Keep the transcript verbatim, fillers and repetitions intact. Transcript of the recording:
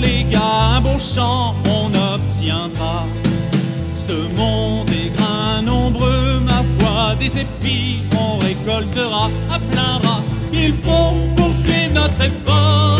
les gars, un beau champ on obtiendra. Ce monde est grain nombreux, ma foi, des épis on récoltera à plein ras. Il faut poursuivre notre effort.